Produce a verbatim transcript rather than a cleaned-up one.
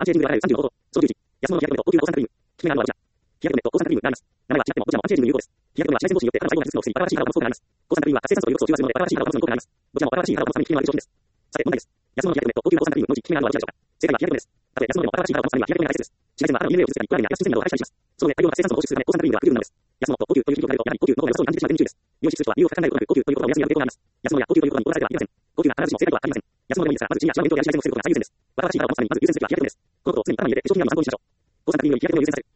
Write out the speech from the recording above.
アンチエイジングであらゆるさんじゅうの方法、操縦時、安物の日焼け止めと応急の抗酸化クリーム、効き目があるのはどちら？日焼け止めと抗酸化クリームがあります。名前は違ってもどちらもアンチエイジングに有効です。日焼け止めは紫外線防止によって肌の細胞内質素を防ぎ、バラバラしい肌を保つ効果があります。抗酸化クリームは活性酸素と有毒素を中和するのでバラバラしい肌を保つのに効果があります。どちらもバラバラしい肌を保つために効き目がある商品です。さて、問題です。安物の日焼け止めと応急の抗酸化クリームのうち効き目があるのはどちらでしょうか？正解は日焼け止めです。たとえ安物でもバラバラしい肌を保つためには日焼け止めが大切です。紫外線は肌のインフレを傷つけたり、クラゲやヤス菌などを排出したりします。その上、大量の活性酸素を放出するため抗酸化クリームでは不十分なのです。安物と応急という響きを変えると、やはり応急の方が予想に感じてしまう点に注意です。良い質とは理由を深く考えることなく、応急という言葉を安にやる傾向があります。安物や応急という言葉に踊らせてはいけません。応急が必ずしも正解とは限りません。安物でもいいですが、まず地位や血の伝統や紫外線を防ぐことが最優先です。バラバラしい肌を保つためにまず優先すべきは日焼け止めです。このことを常に頭に入れて、商品名を参考にしましょう。抗酸化クリームより日焼け止めを優先させる。